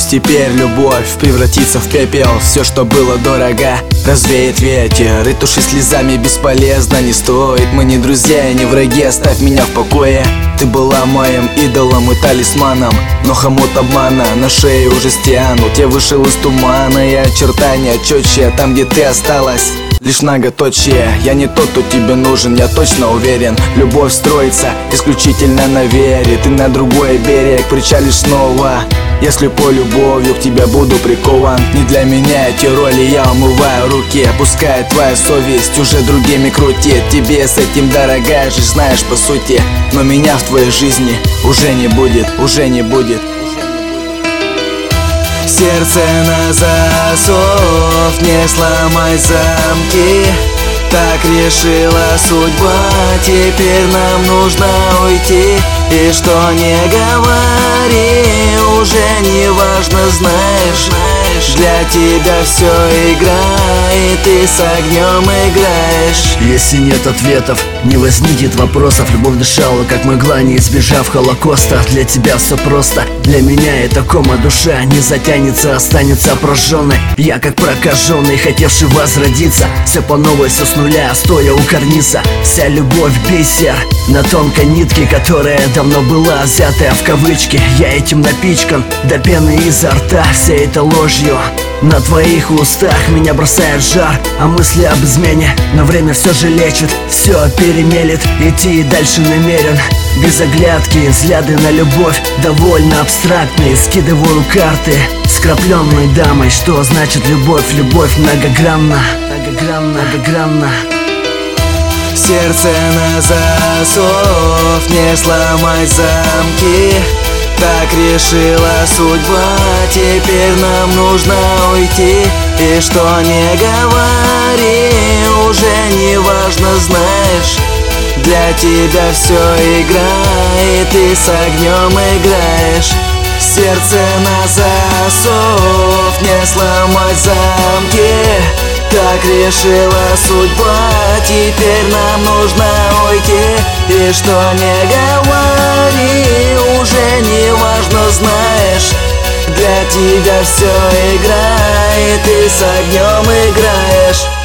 Пусть теперь любовь превратится в пепел. Все, что было дорого, развеет ветер. И туши слезами бесполезно, не стоит. Мы не друзья и не враги, оставь меня в покое. Ты была моим идолом и талисманом, но хомут обмана на шее уже стянут. Я вышел из тумана, и очертания четче там, где ты осталась, лишь многоточие. Я не тот, кто тебе нужен, я точно уверен. Любовь строится исключительно на вере. Ты на другой берег причалишь снова. Я слепой любовью к тебе буду прикован. Не для меня эти роли, я умываю руки. Пускай твоя совесть уже другими крутит. Тебе с этим дорогая жизнь, знаешь по сути. Но меня в твоей жизни уже не будет, уже не будет. Сердце на засов, не сломай замки. Так решила судьба, теперь нам нужно уйти. И что не говори, уже не важно, знаешь. Для тебя все игра, и ты с огнем играешь. Если нет ответов, не возникнет вопросов. Любовь дышала, как мгла, не избежав холокоста. Для тебя все просто, для меня это кома. Душа не затянется, останется прожженной. Я как прокаженный, хотевший возродиться. Все по новой, все с нуля, стоя у карниза. Вся любовь бисер на тонкой нитке, которая давно была взятая в кавычки. Я этим напичкан до пены изо рта. Всей этой ложью на твоих устах меня бросает в жар. А мысли об измене, но время все же лечит, все перемелет, идти и дальше намерен. Без оглядки, взгляды на любовь довольно абстрактные. Скидываю карты с крапленной дамой. Что значит любовь? Любовь многогранна, многогранна, многогранна. Сердце на засов, не сломай замки. Так решила судьба, теперь нам нужно уйти. И что не говори, уже не важно, знаешь. Для тебя все игра, и ты с огнем играешь. Сердце на засов, не сломать замки. Так решила судьба, теперь нам нужно уйти. И что не говори, уже не важно, знаешь. Для тебя все игра, и ты с огнем играешь.